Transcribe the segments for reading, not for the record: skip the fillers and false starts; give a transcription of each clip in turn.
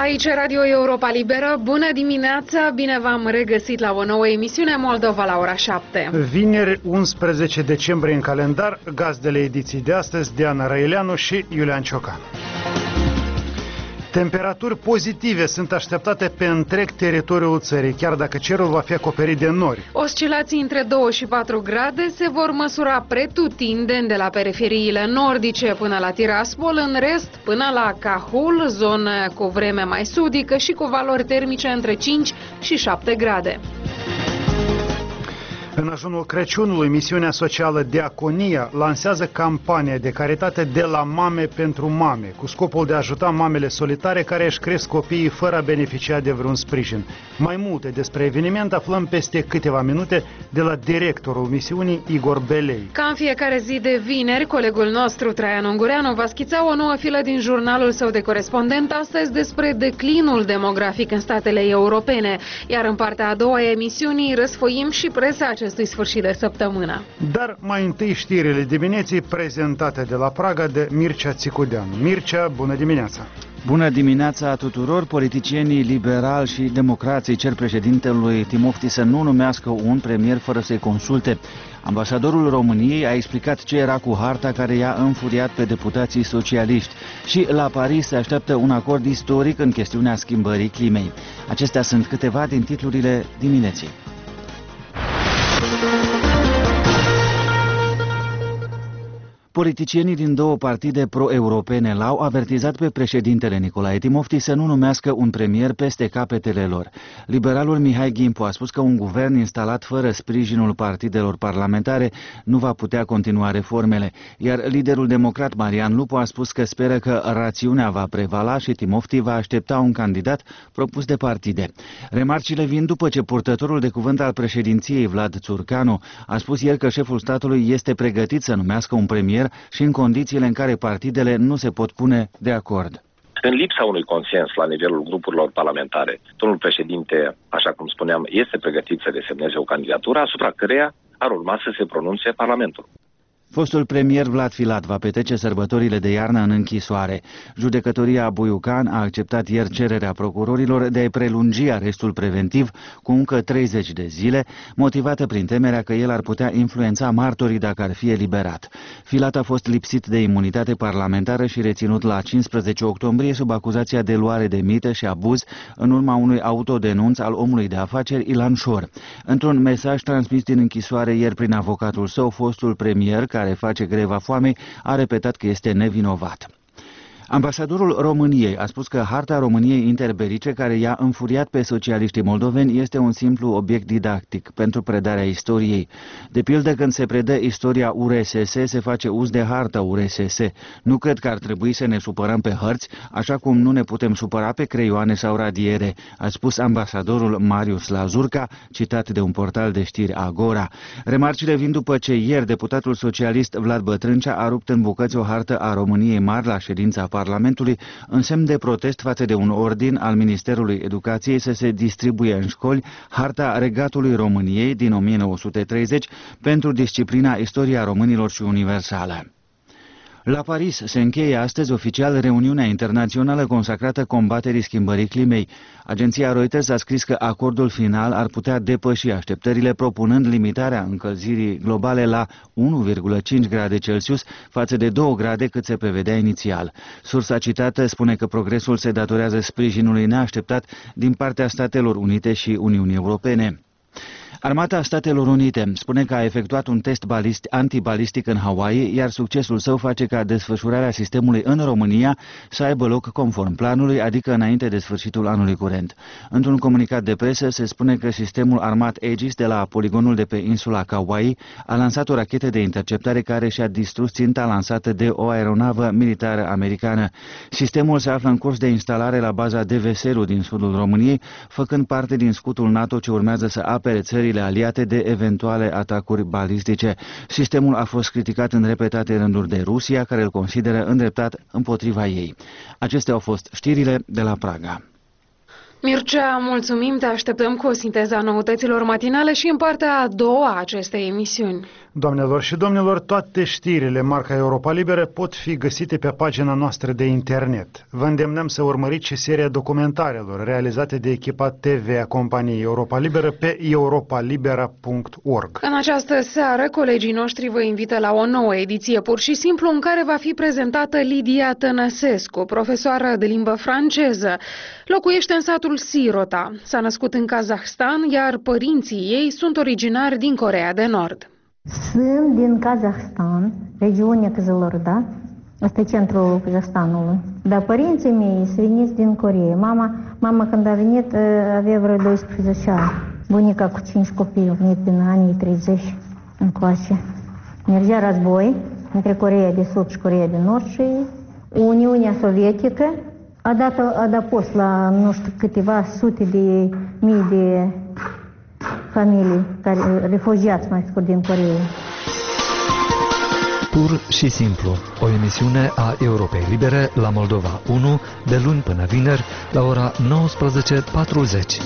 Aici Radio Europa Liberă. Bună dimineața, bine v-am regăsit la o nouă emisiune Moldova la ora 7. Vineri, 11 decembrie în calendar, gazdele ediției de astăzi, Diana Răileanu și Iulian Ciocan. Temperaturi pozitive sunt așteptate pe întreg teritoriul țării, chiar dacă cerul va fi acoperit de nori. Oscilații între 2 și 4 grade se vor măsura pretutindeni de la periferiile nordice până la Tiraspol, în rest până la Cahul, zonă cu vreme mai sudică și cu valori termice între 5 și 7 grade. În ajunul Crăciunului, misiunea socială Diaconia lansează campania de caritate de la mame pentru mame, cu scopul de a ajuta mamele solitare care își cresc copiii fără a beneficia de vreun sprijin. Mai multe despre eveniment aflăm peste câteva minute de la directorul misiunii, Igor Belei. Ca în fiecare zi de vineri, colegul nostru, Traian Ungureanu, va schița o nouă filă din jurnalul său de corespondent astăzi despre declinul demografic în statele europene, iar în partea a doua a emisiunii răsfoim și presa acestui sfârșit de săptămână. Dar mai întâi știrile dimineții prezentate de la Praga de Mircea Țicudeanu. Mircea, bună dimineața! Bună dimineața tuturor! Politicienii liberali și democrații cer președintelui Timofti să nu numească un premier fără să-i consulte. Ambasadorul României a explicat ce era cu harta care i-a înfuriat pe deputații socialiști. Și la Paris se așteaptă un acord istoric în chestiunea schimbării climei. Acestea sunt câteva din titlurile dimineții. Politicienii din două partide pro-europene l-au avertizat pe președintele Nicolae Timofti să nu numească un premier peste capetele lor. Liberalul Mihai Gimpu a spus că un guvern instalat fără sprijinul partidelor parlamentare nu va putea continua reformele, iar liderul democrat Marian Lupu a spus că speră că rațiunea va prevala și Timofti va aștepta un candidat propus de partide. Remarcile vin după ce purtătorul de cuvânt al președinției, Vlad Țurcanu, a spus ieri că șeful statului este pregătit să numească un premier și în condițiile în care partidele nu se pot pune de acord. În lipsa unui consens la nivelul grupurilor parlamentare, domnul președinte, așa cum spuneam, este pregătit să desemneze o candidatură asupra căreia ar urma să se pronunțe Parlamentul. Fostul premier Vlad Filat va petrece sărbătorile de iarnă în închisoare. Judecătoria Buiucan a acceptat ieri cererea procurorilor de a-i prelungi arestul preventiv cu încă 30 de zile, motivată prin temerea că el ar putea influența martorii dacă ar fi eliberat. Filat a fost lipsit de imunitate parlamentară și reținut la 15 octombrie sub acuzația de luare de mită și abuz în urma unui autodenunț al omului de afaceri Ilan Șor. Într-un mesaj transmis din închisoare ieri prin avocatul său, fostul premier, care face greva foamei, a repetat că este nevinovat. Ambasadorul României a spus că harta României interbelice, care i-a înfuriat pe socialiștii moldoveni, este un simplu obiect didactic pentru predarea istoriei. De pildă, când se predă istoria URSS, se face uz de harta URSS. Nu cred că ar trebui să ne supărăm pe hărți, așa cum nu ne putem supăra pe creioane sau radiere, a spus ambasadorul Marius Lazurca, citat de un portal de știri Agora. Remarcile vin după ce ieri deputatul socialist Vlad Bătrâncea a rupt în bucăți o hartă a României mari la ședința Parlamentului în semn de protest față de un ordin al Ministerului Educației să se distribuie în școli harta Regatului României din 1930 pentru disciplina Istoria Românilor și Universală. La Paris se încheie astăzi oficial reuniunea internațională consacrată combaterii schimbării climei. Agenția Reuters a scris că acordul final ar putea depăși așteptările, propunând limitarea încălzirii globale la 1,5 grade Celsius față de 2 grade cât se prevedea inițial. Sursa citată spune că progresul se datorează sprijinului neașteptat din partea Statelor Unite și Uniunii Europene. Armata Statelor Unite spune că a efectuat un test antibalistic în Hawaii, iar succesul său face ca desfășurarea sistemului în România să aibă loc conform planului, adică înainte de sfârșitul anului curent. Într-un comunicat de presă se spune că sistemul armat Aegis de la poligonul de pe insula Kauai a lansat o rachetă de interceptare care și-a distrus ținta lansată de o aeronavă militară americană. Sistemul se află în curs de instalare la baza de Veselu din sudul României, făcând parte din scutul NATO ce urmează să apere țările aliate de eventuale atacuri balistice. Sistemul a fost criticat în repetate rânduri de Rusia, care îl consideră îndreptat împotriva ei. Acestea au fost știrile de la Praga. Mircea, mulțumim, te așteptăm cu o sinteză a noutăților matinale și în partea a doua a acestei emisiuni. Doamnelor și domnilor, toate știrile marca Europa Liberă pot fi găsite pe pagina noastră de internet. Vă îndemnăm să urmăriți și seria documentarelor realizate de echipa TV a companiei Europa Liberă pe europalibera.org. În această seară, colegii noștri vă invită la o nouă ediție pur și simplu în care va fi prezentată Lidia Tănăsescu, profesoară de limbă franceză. Locuiește în satul Sirota. S-a născut în Kazahstan, iar părinții ei sunt originari din Coreea de Nord. Sunt din Kazahstan, regiunea Kızılorda, asta e centrul Kazahstanului. Dar părinții mei sunt veniți din Coreea. Mama când a venit avea vreo 12 ani. Bunica cu 5 copii a venit prin anii 30 încoace. Mergea război între Coreea de Sud și Coreea de Nord și Uniunea Sovietică a dat post la, nu știu, câteva sute de mii de familii, refugiați, mai scurt, din Coreea. Pur și simplu, o emisiune a Europei Libere la Moldova 1, de luni până vineri, la ora 19:40.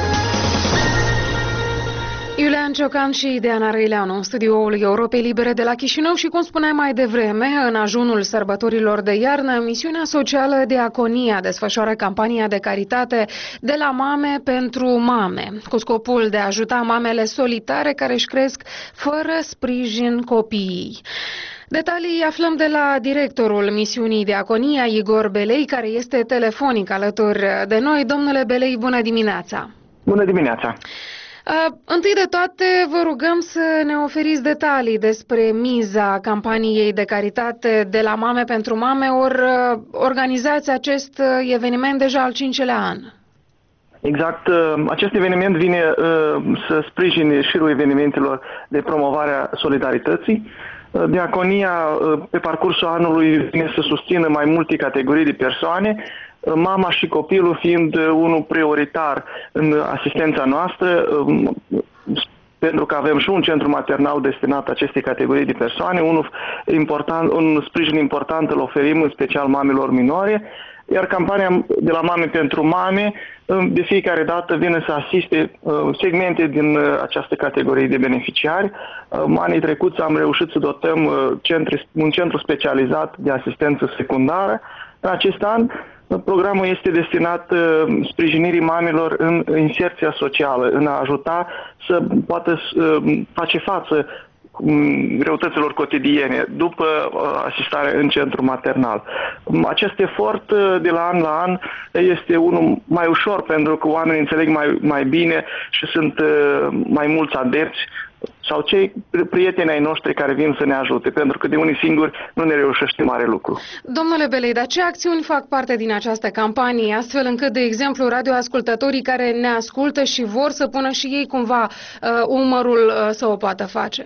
Iulian Ciocan și Diana Răileanu în studioul Europei Libere de la Chișinău și, cum spuneam mai devreme, în ajunul sărbătorilor de iarnă, misiunea socială Diaconia desfășoară campania de caritate De la mame pentru mame, cu scopul de a ajuta mamele solitare care își cresc fără sprijin copiii. Detalii aflăm de la directorul misiunii Diaconia, Igor Belei, care este telefonic alături de noi. Domnule Belei, bună dimineața! Bună dimineața! Întâi de toate, vă rugăm să ne oferiți detalii despre miza campaniei de caritate De la mame pentru mame, ori organizați acest eveniment deja al 5-lea an. Exact. Acest eveniment vine să sprijine șirul evenimentelor de promovare a solidarității. Diaconia, pe parcursul anului, vine să susțină mai multe categorii de persoane, mama și copilul fiind unul prioritar în asistența noastră, pentru că avem și un centru maternal destinat acestei categorii de persoane, un sprijin important îl oferim în special mamelor minore, iar campania De la mame pentru mame de fiecare dată vine să asiste segmente din această categorie de beneficiari. Anii trecuți am reușit să dotăm un centru specializat de asistență secundară. În acest an, programul este destinat sprijinirii mamelor în inserția socială, în a ajuta să poată face față greutăților cotidiene după asistarea în centru maternal. Acest efort de la an la an este unul mai ușor pentru că oamenii înțeleg mai bine și sunt mai mulți adepți sau cei prieteni ai noștri care vin să ne ajute, pentru că de unii singuri nu ne reușește mare lucru. Domnule Belei, dar ce acțiuni fac parte din această campanie, astfel încât, de exemplu, radioascultătorii care ne ascultă și vor să pună și ei cumva umărul să o poată face?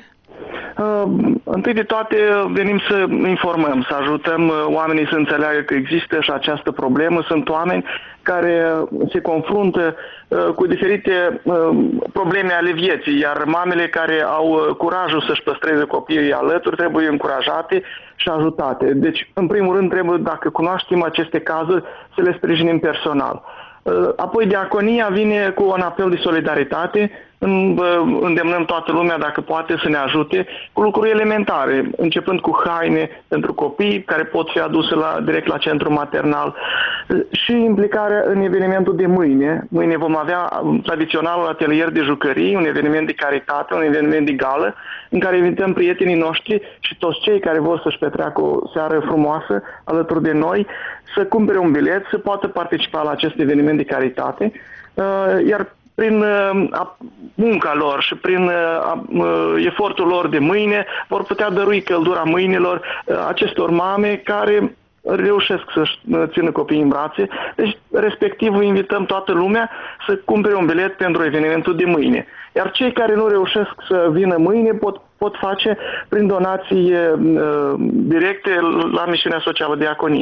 Întâi de toate venim să informăm, să ajutăm oamenii să înțeleagă că există și această problemă. Sunt oameni care se confruntă cu diferite probleme ale vieții, iar mamele care au curajul să-și păstreze copiii alături trebuie încurajate și ajutate. Deci, în primul rând, trebuie, dacă cunoaștem aceste cazuri, să le sprijinim personal. Apoi Diaconia vine cu un apel de solidaritate. Îndemnăm toată lumea, dacă poate, să ne ajute cu lucruri elementare, începând cu haine pentru copii care pot fi aduse direct la centru maternal și implicarea în evenimentul de mâine. Mâine vom avea tradiționalul atelier de jucării, un eveniment de caritate, un eveniment de gală, în care invităm prietenii noștri și toți cei care vor să-și petreacă o seară frumoasă alături de noi, să cumpere un bilet, să poată participa la acest eveniment de caritate, iar prin munca lor și prin efortul lor de mâine vor putea dărui căldura mâinilor acestor mame care reușesc să-și țină copiii în brațe. Deci, respectiv, invităm toată lumea să cumpere un bilet pentru evenimentul de mâine. Iar cei care nu reușesc să vină mâine pot face prin donații directe la misiunea socială Diaconia.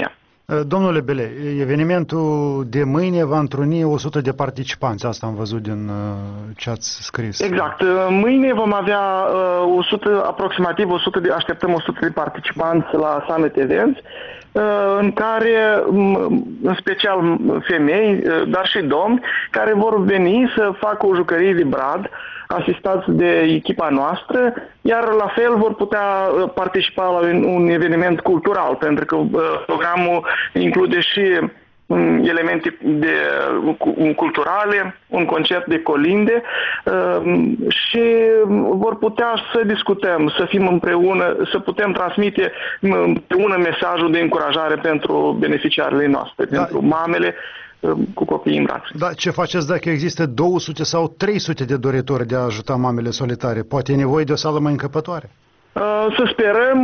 Domnule Bele, evenimentul de mâine va întruni 100 de participanți, asta am văzut din ce ați scris. Exact. Mâine vom avea aproximativ 100 așteptăm 100 de participanți la Summit Events, în care, în special femei, dar și domni, care vor veni să facă o jucărie de brad, asistați de echipa noastră, iar la fel vor putea participa la un eveniment cultural, pentru că programul include și elemente culturale, un concert de colinde și vor putea să discutăm, să fim împreună, să putem transmite împreună mesajul de încurajare pentru beneficiarele noastre, pentru mamele cu copiii în brațe. Da, ce faceți dacă există 200 sau 300 de doritori de a ajuta mamele solitare? Poate e nevoie de o sală mai încăpătoare? Să sperăm.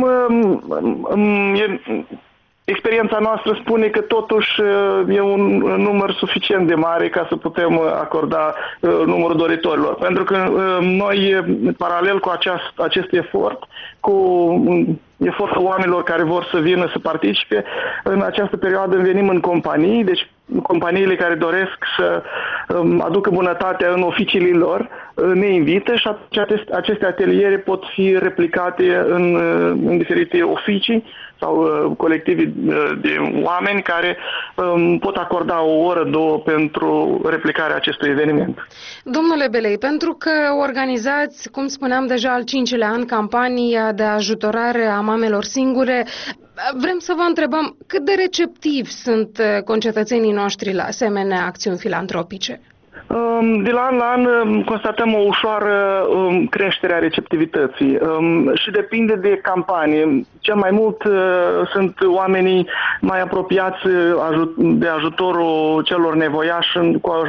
Experiența noastră spune că totuși e un număr suficient de mare ca să putem acorda numărul doritorilor. Pentru că noi, paralel cu acest efort, cu efortul oamenilor care vor să vină să participe, în această perioadă venim în companii, deci companiile care doresc să aducă bunătatea în oficiile lor ne invită și aceste ateliere pot fi replicate în diferite oficii sau colective de oameni care pot acorda o oră, două pentru replicarea acestui eveniment. Domnule Belei, pentru că organizați, cum spuneam deja, al 5-lea an campania de ajutorare a mamelor singure, vrem să vă întrebăm cât de receptivi sunt concetățenii noștri la asemenea acțiuni filantropice? De la an la an constatăm o ușoară creștere a receptivității și depinde de campanie. Cel mai mult sunt oamenii mai apropiați de ajutorul celor nevoiași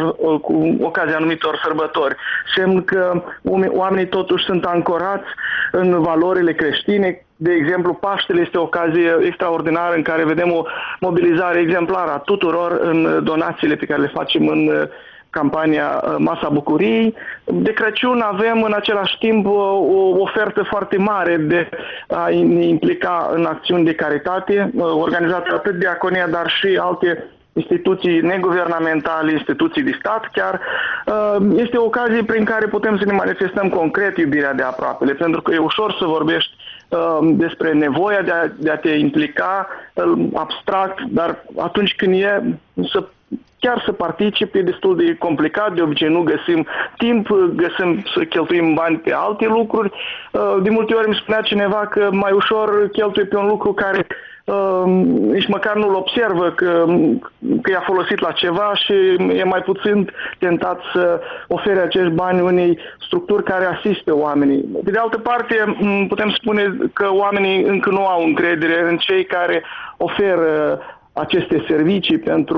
cu ocazia anumitor sărbători. Semn că oamenii totuși sunt ancorați în valorile creștine. De exemplu, Paștele este o ocazie extraordinară în care vedem o mobilizare exemplară a tuturor în donațiile pe care le facem în campania Masa Bucuriei. De Crăciun avem în același timp o ofertă foarte mare de a ne implica în acțiuni de caritate, organizate atât de Diaconia, dar și alte instituții neguvernamentale, instituții de stat chiar. Este o ocazie prin care putem să ne manifestăm concret iubirea de aproapele, pentru că e ușor să vorbești despre nevoia de a te implica abstract, dar atunci când e chiar să participe e destul de complicat, de obicei nu găsim timp, găsim să cheltuim bani pe alte lucruri. De multe ori îmi spunea cineva că mai ușor cheltuie pe un lucru care nici măcar nu-l observă că i-a folosit la ceva și e mai puțin tentat să ofere acești bani unei structuri care asiste oamenii. Pe de altă parte, putem spune că oamenii încă nu au încredere în cei care oferă aceste servicii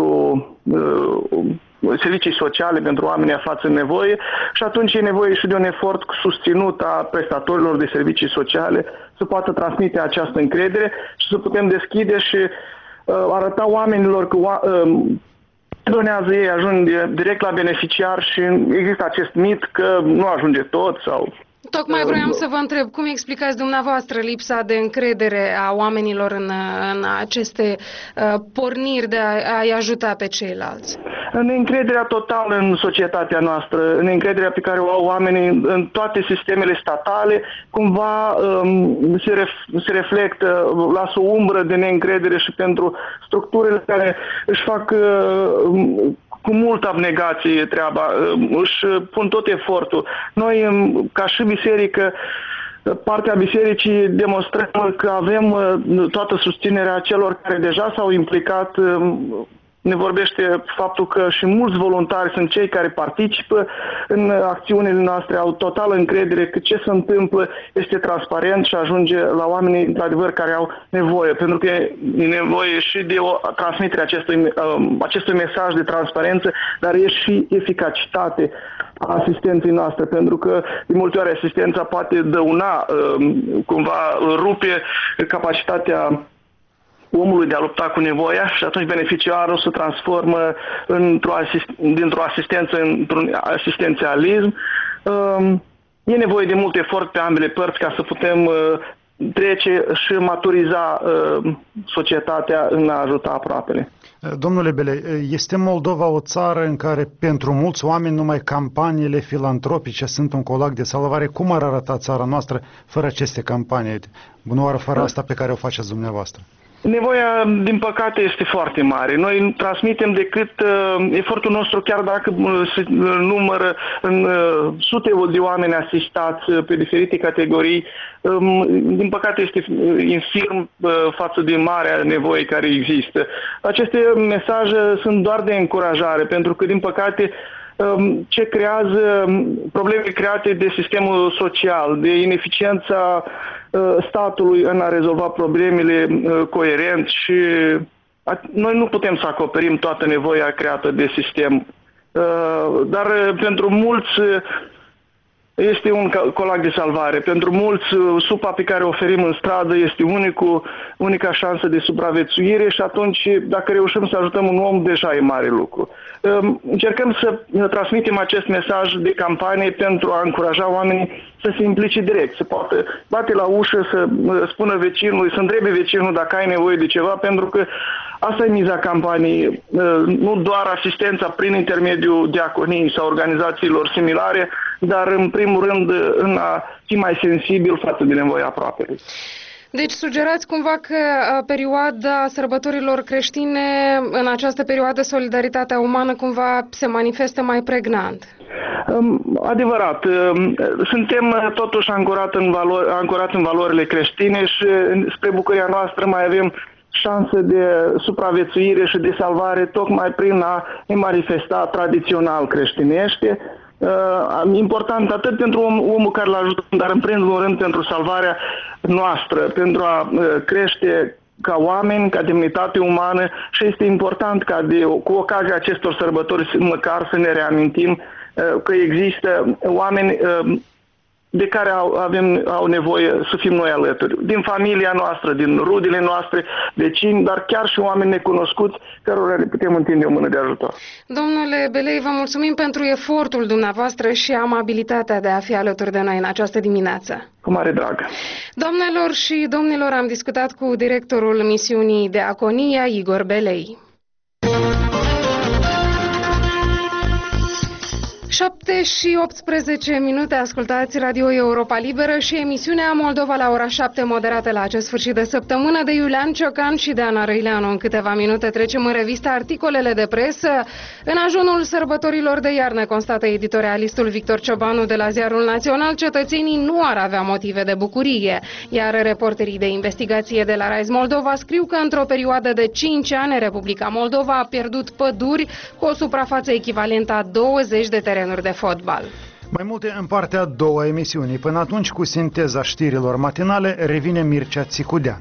servicii sociale pentru oamenii aflați în nevoie și atunci e nevoie și de un efort susținut a prestatorilor de servicii sociale să poată transmite această încredere și să putem deschide și arăta oamenilor că donează ei, ajung direct la beneficiar și există acest mit că nu ajunge tot sau... Tocmai vroiam să vă întreb, cum explicați dumneavoastră lipsa de încredere a oamenilor în aceste porniri de a-i ajuta pe ceilalți? Neîncrederea totală în societatea noastră, neîncrederea pe care o au oamenii în toate sistemele statale, cumva se reflectă, lasă o umbră de neîncredere și pentru structurile care își fac cu multă abnegație treaba, își pun tot efortul. Noi, ca și biserică, partea bisericii demonstrăm că avem toată susținerea celor care deja s-au implicat. Ne vorbește faptul că și mulți voluntari sunt cei care participă în acțiunile noastre, au totală încredere că ce se întâmplă este transparent și ajunge la oamenii, într-adevăr, care au nevoie. Pentru că e nevoie și de o transmitere acestui mesaj de transparență, dar e și eficacitate a asistenței noastre, pentru că de multe ori asistența poate dăuna, cumva rupe capacitatea omului de a lupta cu nevoia și atunci beneficiarul se transformă dintr-o asistență într-un asistențialism. E nevoie de mult efort pe ambele părți ca să putem trece și maturiza societatea în a ajuta aproapele. Domnule Belei, este Moldova o țară în care pentru mulți oameni numai campaniile filantropice sunt un colac de salvare? Cum ar arăta țara noastră fără aceste campanii? Nu ar fără asta pe care o faceți dumneavoastră? Nevoia, din păcate, este foarte mare. Noi transmitem decât efortul nostru, chiar dacă se numără în sute de oameni asistați pe diferite categorii, din păcate este infirm față de marea nevoie care există. Aceste mesaje sunt doar de încurajare, pentru că, din păcate, ce creează probleme create de sistemul social, de ineficiența statului în a rezolva problemele coerent și noi nu putem să acoperim toată nevoia creată de sistem. Dar pentru mulți este un colac de salvare. Pentru mulți, supa pe care o oferim în stradă este unica șansă de supraviețuire și atunci, dacă reușim să ajutăm un om, deja e mare lucru. Încercăm să transmitem acest mesaj de campanie pentru a încuraja oamenii să se implice direct, să poată bate la ușă, să spună vecinului, să întrebe vecinul dacă ai nevoie de ceva, pentru că asta e miza campaniei, nu doar asistența prin intermediul diaconiei sau organizațiilor similare, dar în primul rând în a fi mai sensibil față de nevoia aproapelui. Deci sugerați cumva că perioada sărbătorilor creștine, în această perioadă solidaritatea umană cumva se manifestă mai pregnant. Adevărat. Suntem totuși ancorați în valorile creștine și spre bucuria noastră mai avem șanse de supraviețuire și de salvare tocmai prin a ne manifesta tradițional creștinește. Important atât pentru omul care l-ajută, dar în primul rând pentru salvarea noastră, pentru a crește ca oameni, ca demnitate umană și este important ca cu ocazia acestor sărbători măcar să ne reamintim că există oameni de care au nevoie să fim noi alături. Din familia noastră, din rudele noastre, vecini, dar chiar și oameni necunoscuți cărora le putem întinde o mână de ajutor. Domnule Belei, vă mulțumim pentru efortul dumneavoastră și amabilitatea de a fi alături de noi în această dimineață. Cu mare drag. Doamnelor și domnilor, am discutat cu directorul misiunii Diaconia, Igor Belei. 7 și 18 minute, ascultați Radio Europa Liberă și emisiunea Moldova la ora 7, moderată la acest sfârșit de săptămână de Iulian Ciocan și de Ana Răileanu. În câteva minute trecem în revistă articolele de presă. În ajunul sărbătorilor de iarnă, constată editorialistul Victor Ciobanu de la Ziarul Național, cetățenii nu ar avea motive de bucurie, iar reporterii de investigație de la Rise Moldova scriu că într-o perioadă de 5 ani Republica Moldova a pierdut păduri cu o suprafață echivalentă a 20 de terenuri de fotbal. Mai multe în partea a doua emisiunii. Până atunci, cu sinteza știrilor matinale, revine Mircea Țicudean.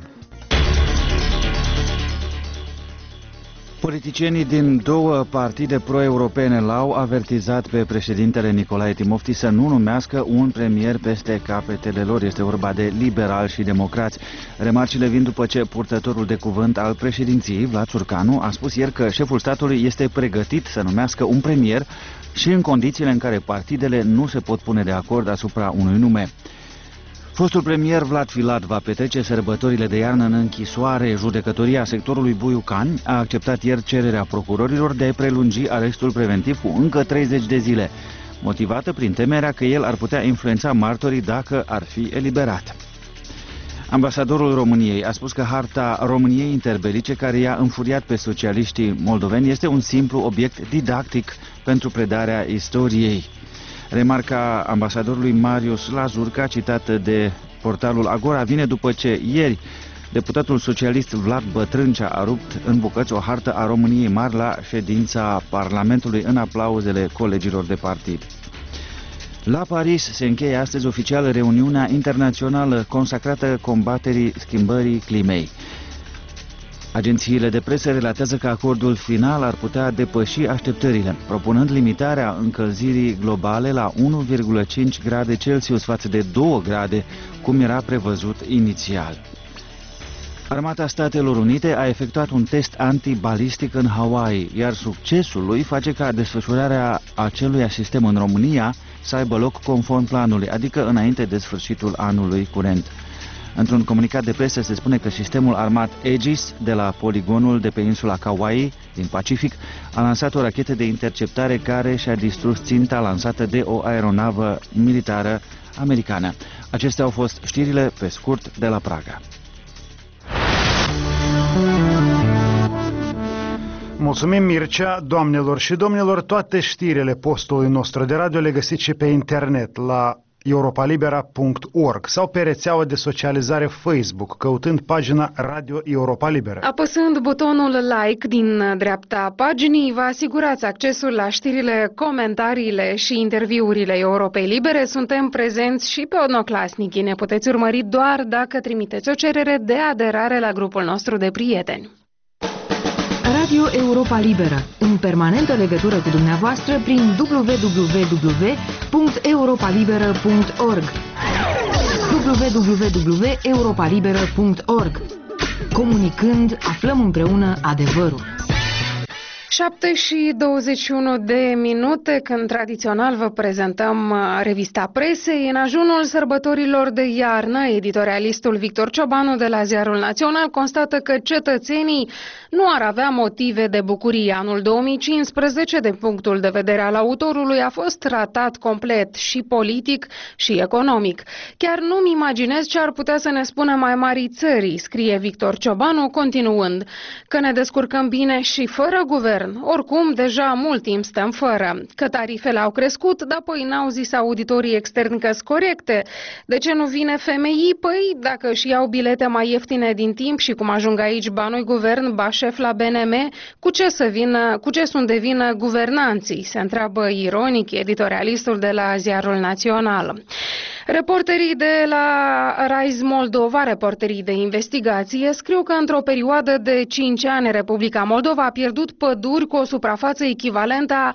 Politicienii din două partide pro-europene l-au avertizat pe președintele Nicolae Timofti să nu numească un premier peste capetele lor. Este vorba de liberali și democrați. Remarcile vin după ce purtătorul de cuvânt al președinției, Vlad Țurcanu, a spus ieri că șeful statului este pregătit să numească un premier și în condițiile în care partidele nu se pot pune de acord asupra unui nume. Fostul premier Vlad Filat va petrece sărbătorile de iarnă în închisoare. Judecătoria sectorului Buiucan a acceptat ieri cererea procurorilor de a prelungi arestul preventiv cu încă 30 de zile, motivată prin temerea că el ar putea influența martorii dacă ar fi eliberat. Ambasadorul României a spus că harta României interbelice, care i-a înfuriat pe socialiștii moldoveni, este un simplu obiect didactic pentru predarea istoriei. Remarca ambasadorului Marius Lazurca, citată de portalul Agora, vine după ce ieri deputatul socialist Vlad Bătrâncea a rupt în bucăți o hartă a României mari la ședința Parlamentului în aplauzele colegilor de partid. La Paris se încheie astăzi oficial reuniunea internațională consacrată combaterii schimbării climei. Agențiile de presă relatează că acordul final ar putea depăși așteptările, propunând limitarea încălzirii globale la 1,5 grade Celsius față de 2 grade, cum era prevăzut inițial. Armata Statelor Unite a efectuat un test antibalistic în Hawaii, iar succesul lui face ca desfășurarea acelui sistem în România să aibă loc conform planului, adică înainte de sfârșitul anului curent. Într-un comunicat de presă se spune că sistemul armat Aegis de la poligonul de pe insula Kauai din Pacific a lansat o rachetă de interceptare care și-a distrus ținta lansată de o aeronavă militară americană. Acestea au fost știrile pe scurt de la Praga. Mulțumim, Mircea. Doamnelor și domnilor, toate știrile postului nostru de radio le găsiți și pe internet la europalibera.org sau pe rețeaua de socializare Facebook, căutând pagina Radio Europa Libera. Apăsând butonul like din dreapta paginii, vă asigurați accesul la știrile, comentariile și interviurile Europei Libere. Suntem prezenți și pe Odnoclasnici. Ne puteți urmări doar dacă trimiteți o cerere de aderare la grupul nostru de prieteni. Radio Europa Liberă, în permanentă legătură cu dumneavoastră prin www.europalibera.org www.europalibera.org. Comunicând, aflăm împreună adevărul. 7:21 de minute, când tradițional vă prezentăm revista presei. În ajunul sărbătorilor de iarnă, editorialistul Victor Ciobanu de la Ziarul Național constată că cetățenii nu ar avea motive de bucurie. Anul 2015, din punctul de vedere al autorului, a fost ratat complet și politic și economic. Chiar nu-mi imaginez ce ar putea să ne spună mai marii țării, scrie Victor Ciobanu, continuând că ne descurcăm bine și fără guvern. Oricum, deja mult timp stăm fără. Că tarifele au crescut, dar apoi n-au zis auditorii externi că-s corecte. De ce nu vine FMI? Păi, dacă își iau bilete mai ieftine din timp și cum ajung aici ba noi guvern, ba șef la BNM, cu ce sunt de vină guvernanții? Se întreabă ironic editorialistul de la Ziarul Național. Reporterii de la Rise Moldova, reporterii de investigație, scriu că într-o perioadă de 5 ani Republica Moldova a pierdut păduri cu o suprafață echivalentă a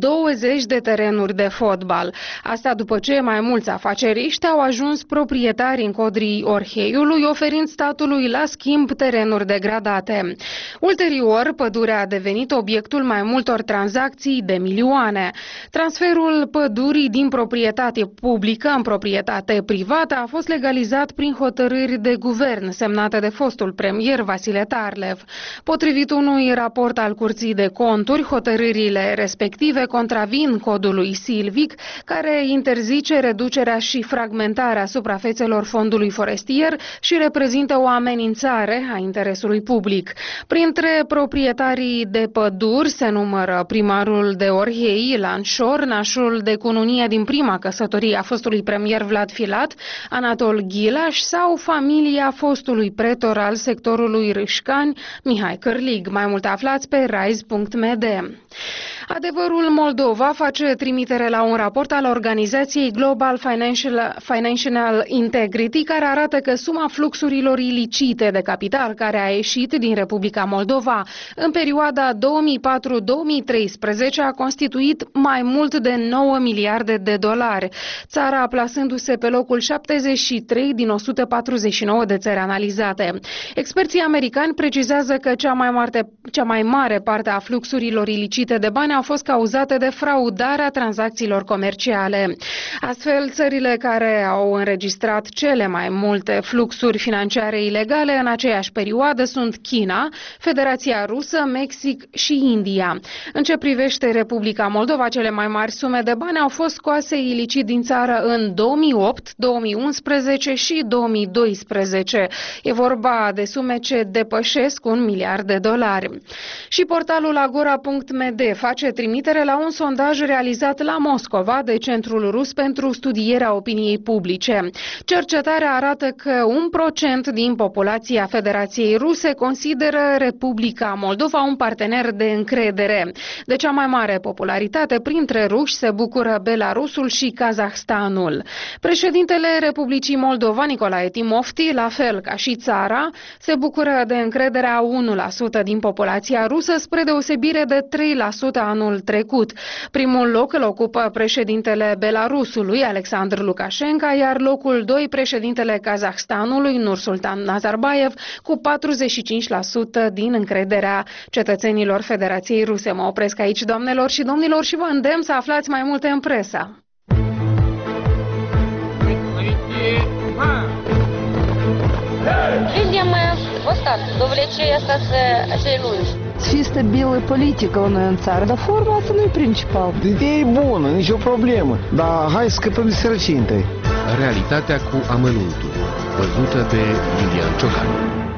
20 de terenuri de fotbal. Asta după ce mai mulți afaceriști au ajuns proprietari în codrii Orheiului, oferind statului la schimb terenuri degradate. Ulterior, pădurea a devenit obiectul mai multor tranzacții de milioane. Transferul pădurii din proprietate publică în proprietate privată a fost legalizat prin hotărâri de guvern semnate de fostul premier Vasile Tarlev. Potrivit unui raport al Curții de Conturi, hotărârile respective contravin codului silvic, care interzice reducerea și fragmentarea suprafețelor fondului forestier și reprezintă o amenințare a interesului public. Printre proprietarii de păduri se numără primarul de Orhei, Ilan Șor, nașul de cununie din prima căsătorie a fostului premier Vlad Filat, Anatol Ghilaș sau familia fostului pretor al sectorului Râșcani, Mihai Cârlig. Mai mult aflați pe rise.md. Adevărul Moldova face trimitere la un raport al organizației Global Financial Integrity, care arată că suma fluxurilor ilicite de capital care a ieșit din Republica Moldova în perioada 2004-2013 a constituit mai mult de 9 miliarde de dolari, țara plasându-se pe locul 73 din 149 de țări analizate. Experții americani precizează că cea mai mare parte a fluxurilor ilicite de bani au fost cauzate de fraudarea tranzacțiilor comerciale. Astfel, țările care au înregistrat cele mai multe fluxuri financiare ilegale în aceeași perioadă sunt China, Federația Rusă, Mexic și India. În ce privește Republica Moldova, cele mai mari sume de bani au fost scoase ilicit din țară în 2008, 2011 și 2012. E vorba de sume ce depășesc 1 miliard de dolari. Și portalul agora.md face trimitere la un sondaj realizat la Moscova de Centrul Rus pentru Studierea Opiniei Publice. Cercetarea arată că 1% din populația Federației Ruse consideră Republica Moldova un partener de încredere. De cea mai mare popularitate printre ruși se bucură Belarusul și Kazahstanul. Președintele Republicii Moldova, Nicolae Timofti, la fel ca și țara, se bucură de încrederea 1% din populația rusă, spre deosebire de 3% anul trecut. Primul loc îl ocupă președintele Belarusului, Alexandru Lukashenko, iar locul 2 președintele Kazahstanului, Nursultan Nazarbayev, cu 45% din încrederea cetățenilor Federației Ruse. Mă opresc aici, doamnelor și domnilor, și vă îndemn să aflați mai multe în presă. stat. Dovlecei asta să lungi. Să fie stabilă politică la noi în țară, dar forma asta nu e principal. Ideea e bună, nicio problemă, dar hai să scăpăm de sărăcie întâi. Realitatea cu amănuntul, văzută de Lilian Ciocan.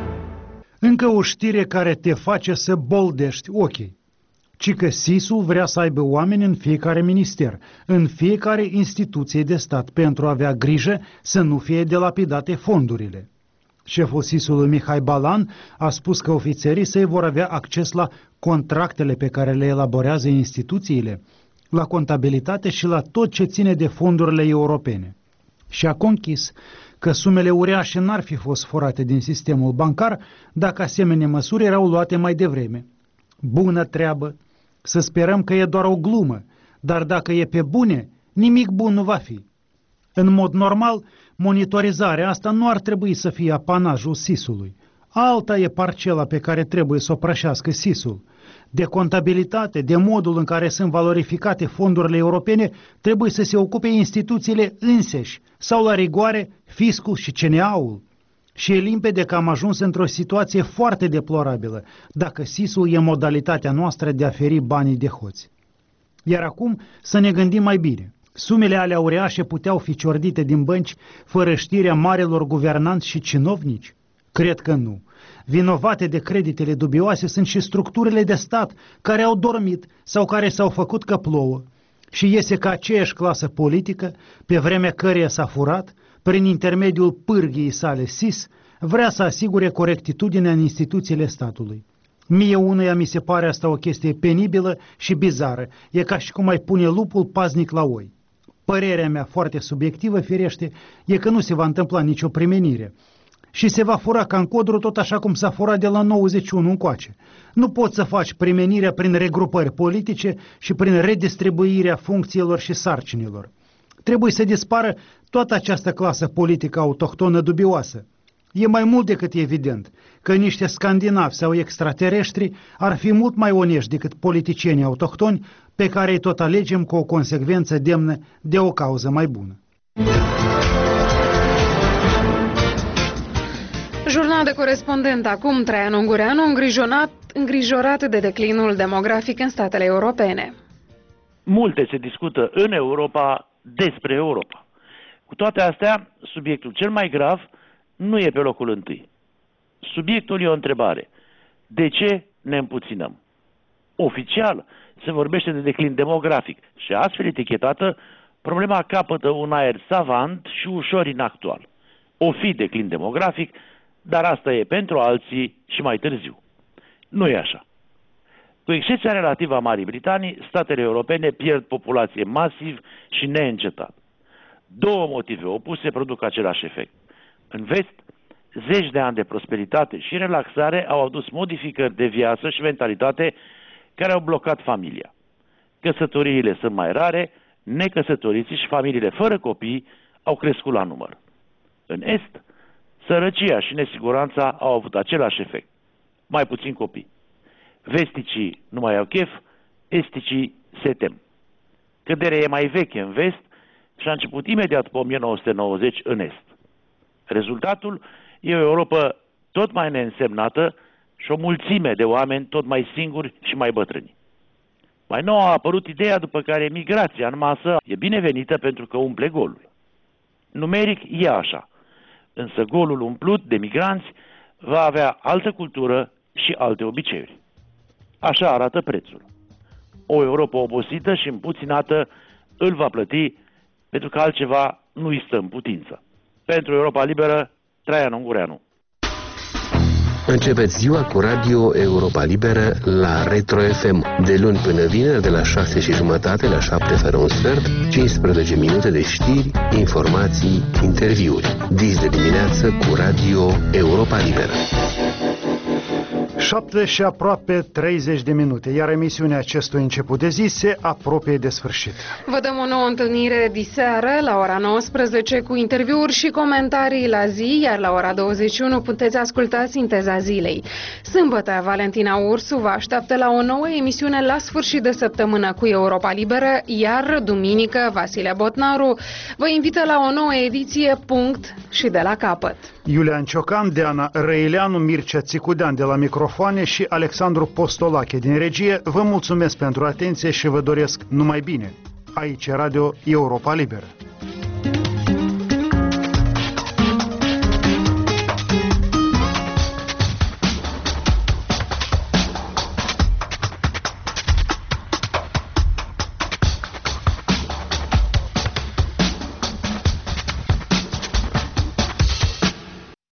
Încă o știre care te face să boldești ochii. Ci că SIS-ul vrea să aibă oameni în fiecare minister, în fiecare instituție de stat, pentru a avea grijă să nu fie delapidate fondurile. Șeful SIS-ului Mihai Balan a spus că ofițerii săi vor avea acces la contractele pe care le elaborează instituțiile, la contabilitate și la tot ce ține de fondurile europene. Și a conchis că sumele uriașe n-ar fi fost furate din sistemul bancar dacă asemenea măsuri erau luate mai devreme. Bună treabă! Să sperăm că e doar o glumă, dar dacă e pe bune, nimic bun nu va fi. În mod normal, monitorizarea asta nu ar trebui să fie apanajul SIS-ului. Alta e parcela pe care trebuie să o prășească SIS-ul. De contabilitate, de modul în care sunt valorificate fondurile europene, trebuie să se ocupe instituțiile înseși, sau la rigoare, fiscul și CNA-ul. Și e limpede că am ajuns într-o situație foarte deplorabilă, dacă SIS-ul e modalitatea noastră de a feri banii de hoți. Iar acum să ne gândim mai bine. Sumele alea uriașe puteau fi ciordite din bănci fără știrea marilor guvernanți și cinovnici? Cred că nu. Vinovate de creditele dubioase sunt și structurile de stat care au dormit sau care s-au făcut că plouă. Și iese că aceeași clasă politică, pe vremea căreia s-a furat, prin intermediul pârghiei sale SIS, vrea să asigure corectitudinea în instituțiile statului. Mie unuia mi se pare asta o chestie penibilă și bizară. E ca și cum ai pune lupul paznic la oi. Părerea mea foarte subiectivă, firește, e că nu se va întâmpla nicio primenire. Și se va fura ca în Codru tot așa cum s-a furat de la 91 încoace. Nu poți să faci primenirea prin regrupări politice și prin redistribuirea funcțiilor și sarcinilor. Trebuie să dispară toată această clasă politică autohtonă dubioasă. E mai mult decât evident că niște scandinavi sau extraterestri ar fi mult mai onești decât politicienii autohtoni pe care îi tot alegem cu o consecvență demnă de o cauză mai bună. Jurnal de corespondent acum, Traian Ungureanu, îngrijorat de declinul demografic în statele europene. Multe se discută în Europa despre Europa. Cu toate astea, subiectul cel mai grav nu e pe locul întâi. Subiectul e o întrebare. De ce ne împuținăm? Oficial se vorbește de declin demografic și astfel etichetată, problema capătă un aer savant și ușor inactual. O fi declin demografic, dar asta e pentru alții și mai târziu. Nu e așa. Cu excepția relativă a Marii Britanii, statele europene pierd populație masiv și neîncetat. Două motive opuse produc același efect. În vest, zeci de ani de prosperitate și relaxare au adus modificări de viață și mentalitate care au blocat familia. Căsătoriile sunt mai rare, necăsătoriții și familiile fără copii au crescut la număr. În est, sărăcia și nesiguranța au avut același efect. Mai puțin copii. Vesticii nu mai au chef, esticii se tem. Căderea e mai veche în vest și a început imediat pe 1990 în est. Rezultatul e o Europa tot mai neînsemnată și o mulțime de oameni tot mai singuri și mai bătrâni. Mai nou a apărut ideea după care migrația în masă e binevenită pentru că umple golul. Numeric e așa, însă golul umplut de migranți va avea altă cultură și alte obiceiuri. Așa arată prețul. O Europa obosită și împuținată îl va plăti pentru că altceva nu îi stă în putință. Pentru Europa Liberă, Traian Ungureanu. Începeți ziua cu Radio Europa Liberă la Retro FM, de luni până vineri, de la 6:30 la 7 fără un sfert, 15 minute de știri, informații, interviuri. Dis de dimineață cu Radio Europa Liberă. 7 și aproape 30 de minute, iar emisiunea acestui început de zi se apropie de sfârșit. Vă dăm o nouă întâlnire diseară la ora 19 cu interviuri și comentarii la zi, iar la ora 21 puteți asculta sinteza zilei. Sâmbătă, Valentina Ursu vă așteaptă la o nouă emisiune la sfârșit de săptămână cu Europa Liberă, iar duminică Vasile Botnaru vă invită la o nouă ediție Punct și de la capăt. Iulian Ciocan, Deana Răileanu, Mircea Țicudean de la microfoane și Alexandru Postolache din regie, vă mulțumesc pentru atenție și vă doresc numai bine. Aici Radio Europa Liberă.